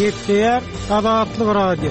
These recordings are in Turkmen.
Gepleyer Azatlyk Radio.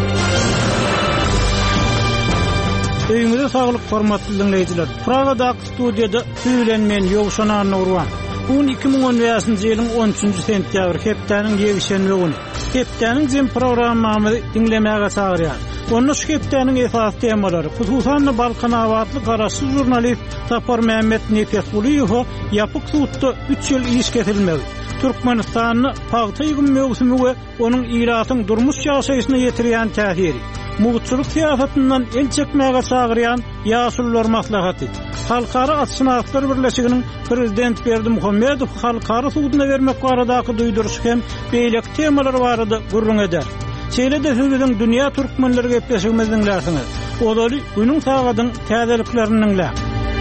Öýüňizde saglyk hormatly dinleýijiler. Pragada studiýada süýlenmen Ýogşan Nurwan. Bu 2015-nji ýylyň 13-nji sentýabr hepdeniň ýegişenme güni. Hepdeniň jem programmamy dinlemäge çagyrýar. Onu şu hepdeniň esas temalary, hususan Balkan awatly garaşy jurnalist Sapar Mehmet Nefesguliýow ýapyk suwtda 3 ýyl iş kesilmegi. Türkmenistanyny paýta ýygyn mewsumi we onuň ýylatyň durmuş ýaşaýyşyna ýetirýän täsiri. Muğutçuluk siyasetinin el çekmeye çağırayan Yasullar maslahatı. Halkara Atşynaklar Birleşiginiň Prezident Berdimuhammedow halkara suwduna vermek baradaky duýduruş hem beýlek temalar barada gurrun eder. Çeýlede sözüň dünýä türkmenleri gepleşigimiziň läsiňiz. Olary günüň sagadyň täzelikleriniň lä.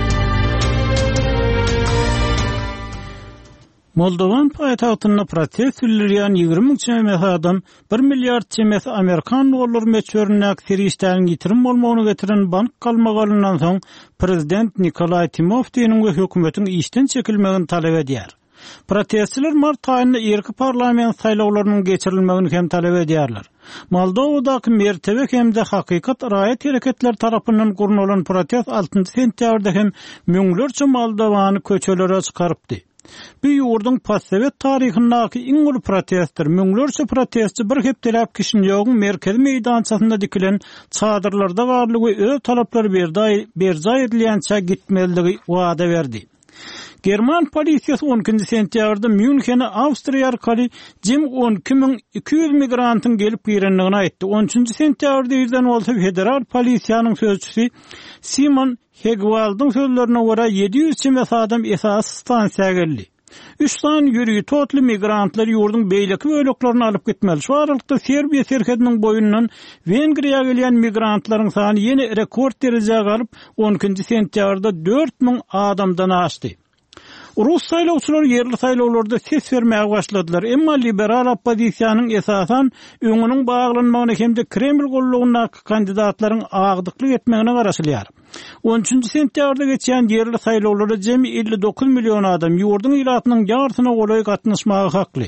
Moldovan paýtagtyna protest ýürýän 20 çemes adam 1 milliard çemes Amerikan dollar meçörüne kirişden getirim bolmagyny getiren bank galmagalyndan soň Prezident Nikolay Timofeyň we hökümetiň işden çekilmegini talep edýär. Protestçiler mart aýynda erki parlament saýlawlarynyň geçirilmegini hem talep edýärler. Moldowadaky mertebe hem de hakykat raýat hereketler tarapyndan gurnulan protest 6-njy sentýabrda hem müňlerçe Moldowany köçelere çykarypdy. Bu ýurdun postsovet taryhyndaky iň uly protestler, müňlerçe protestçi bir hepdelap kişinin ýogyň merkezi meýdançasynda dikilen çadyrlarda garlygy öz talaplary berza edilýänçe gitmeligi wada berdi. German polisiýasy 12-nji sentýabrda Münchene Awstriýa arkaly jem 12.200 migrantyň gelip girenligini aýtdy. 13-nji sentýabrda ýerden bolsa federal polisiýanyň sözçüsi Simon Hegwald'ın sözlerine göre 700 çemes adam esas stansiýaga geldi. 3 san ýürügi totly migrantlar ýurdun beýleki böleklerini alyp gitmeli. Şu aralykda Serbiýa serhediniň boýundan Wengriýa gelýän migrantlaryň sany ýene rekord derejäge alyp 12-nji sentýabrda 4000 adamdan aşdy. Rus saýlawçylary ýerli saýlawlarda ses bermäge başladylar. Emma liberal oppozisiýanyň esasan öňüniň baglanmagyny hemde Kreml gollugynyň kandidatlaryň agdyklyk etmegine garaşylýar. 13-nji sentýabrda geçýän ýerli saýlawlarda jemi 59 million adam ýurdun ýylatynyň ýartyna golay gatnaşmagy hakly.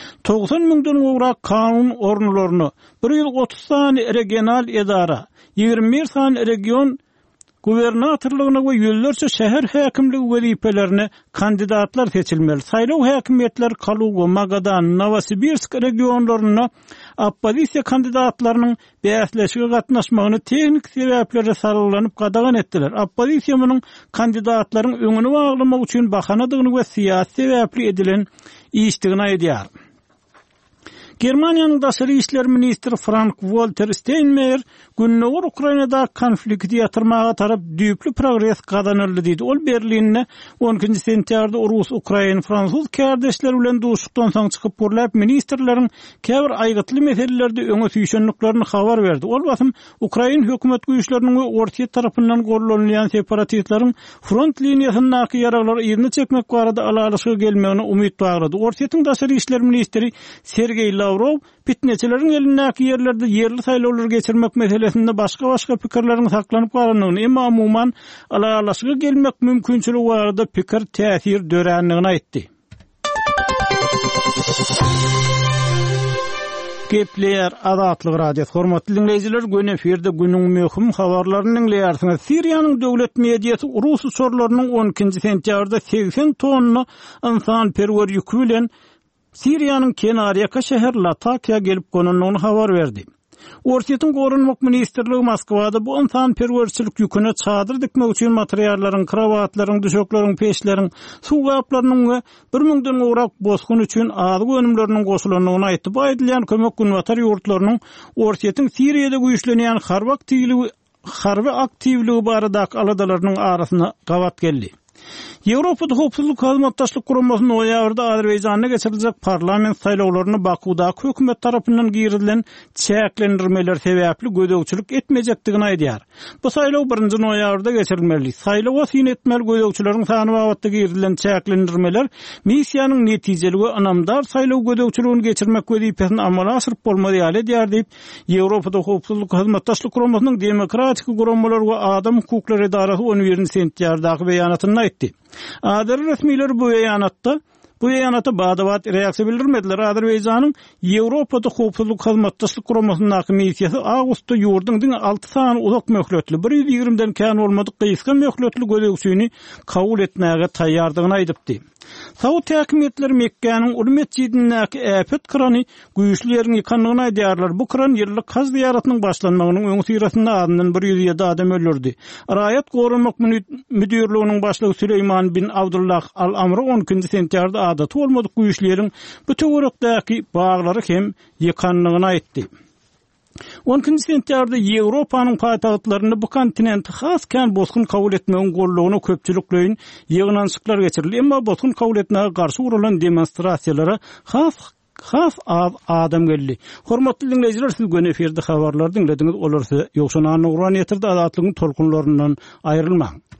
90 000-den gowrak kanun ornlaryny, 130 sany regional edara, 21 sany region gubernatorlygyna we ýollarça şäher häkimligi wezipelerini kandidatlar seçilmeli. Saýlaw häkimetler Kaluga, Magadan, Novosibirsk regionlaryna oppozisiýa kandidatlarynyň bäsleşige gatnaşmagyny tehnik sebäplerle saralanyp gadagan etdiler. Oppozisiýa munyň kandidatlaryň öňüni baglamak üçin bahanadygyny we siýasy sebäpli edilen işdigini aýdýar. Germaniýanyň daşary işler ministri Frank-Walter Steinmeier günnäwir Ukrainada konflikti ýatyrmaga tarap düýpli progress kazanyldy diýdi. Ol Berlinne 12-nji sentýabrda Rus-Ukrain Fransuz kardeşler bilen duşukdan soň çykyp gurlap ministrleriň käbir aýgytly meselelerde öňe süýşenliklerini habar berdi. Ol basym Ukrain hökümet güýçleriniň we Orta tarapyndan gollanýan separatistlaryň front liniýasyndaky ýaraglary ýerine çekmek barada alalyşyga gelmegine umyt baglady. Ortaýyň daşary işler ministri Sergey Lavrov pitneçileriň elindäki ýerlerde ýerli saýlawlar geçirmek meselesinde başga pikirleriň saklanyp galanyny, emma umuman alalyşyga gelmek mümkinçiligi barada pikir täsir döränligini aýtdy. Gepleyer Azatlyk Radio hormatly dinleýijiler, gün eferde günüň möhüm habarlaryny dinleýärsiňiz. Siriýanyň döwlet mediýasy Rus uçurlarynyň 12-nji sentýabrda 80 tonna insan perwer ýükü bilen Siriýanyň Kenariyaka şäher Latakiýa gelip gonanyny habar berdi. Ortaýyň gorunmak ministrligi Moskwada bu insan perwerçilik ýüküne çadyr dikmek üçin materiallaryň, krawatlaryň, düşoklaryň, peşleriň, suw gaplarynyň we 1000-den gowrak bosgun üçin azyk önümleriniň goşulanyny aýtdy. Bu aýdylýan kömek günwatar ýurtlarynyň ortaýyň Siriýede güýçlenýän harby aktivligi baradaky aladalarynyň arasyna gawat geldi. Ýewropada hopsuzlyk hazmatdaşlyk guramasyny noýabrda Azerbaýjanda geçiriljek parlament saýlawlaryny Bakudaky hökümet tarapyndan girilen çäklendirmeler sebäpli gödökçülük etmejekdigini aýdýar. Bu saýlaw 1-nji noýabrda geçirilmeli. Saýlawa syn etmeli gödökçüleriň sany wagtda girilen çäklendirmeler missiýanyň netijeligi anamdar saýlaw gödökçüligini geçirmek wezipesini amala aşyryp bolmady ýaly diýär diýip Ýewropada hopsuzlyk hazmatdaşlyk guramasynyň demokratik guramalar we adam hukuklary idarasy 11 sentýardaky beýanatyny aýtdy. Adar resmiler bu beýanatda Bu ýanata badabat reaksiýa bildirmediler. Azerbaýjanyň Ýewropada howpsuzlyk hyzmatdaşlyk guramasynyň hakimiýeti awgustda ýurdun 6 sany uzak möhletli 120-den kän bolmadyk gysga möhletli gölegçiýini kabul etmäge taýýardygyny aýdypdy. Saud häkimetleri Mekke'nin ulu mescidindäki äpet krany güýçleriň ýykanlygyny aýdýarlar. Bu kran ýyllyk haj ziýaratynyň başlanmagynyň öňü syrasynda adından 107 adam öldürdi. Raýat gorumak müdürlüğiniň başlygy Süleyman bin Abdullah al-Amr 10 sentýarda adaty bolmadyk güýçleriň bu töwerekdäki baglary hem ýykanlygyny aýtdy. 10 sentýarda Ýewropanyň paýtagtlaryny bu kontinenti hasken bozgun kabul etmegiň gollugyny köpçülikleýin ýygnançyklar geçirildi. Emma bozgun kabul etmäge garşy urulan demonstrasiýalara has adam geldi. Hormatly dinleýijiler, siz göne eferde habarlar dinlediňiz. Olar size ýokşan anyň Qur'an ýetirdi azatlygyň tolkunlaryndan aýrylmaň.